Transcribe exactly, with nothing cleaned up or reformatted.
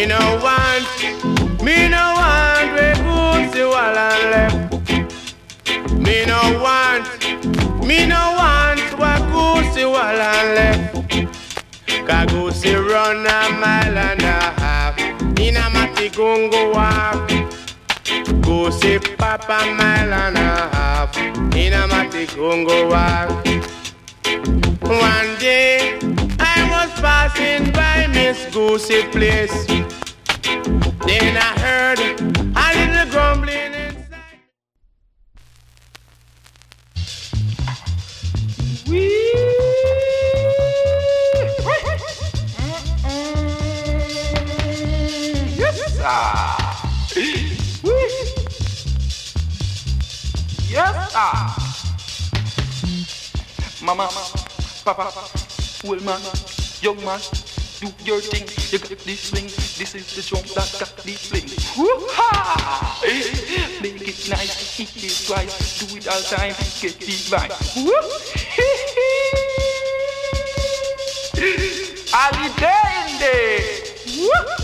Me no want, me no want we goosey wall and left. Me no want, me no want we goosey wall and left. Cause goosey run a mile and a half in a Matigungo walk. Goosey pop a mile and a half in a Matigungo walk. One day I was passing by Miss Goosey place. Then I heard a little grumbling inside. Wee. Yes, sir. Yes, sir. Mama, Papa, old man, young man, do your thing. You got this swing. This is the jump that got this swing. Woo-ha! Make it nice, hit it twice, do it all time, get the vibe. Holiday in day.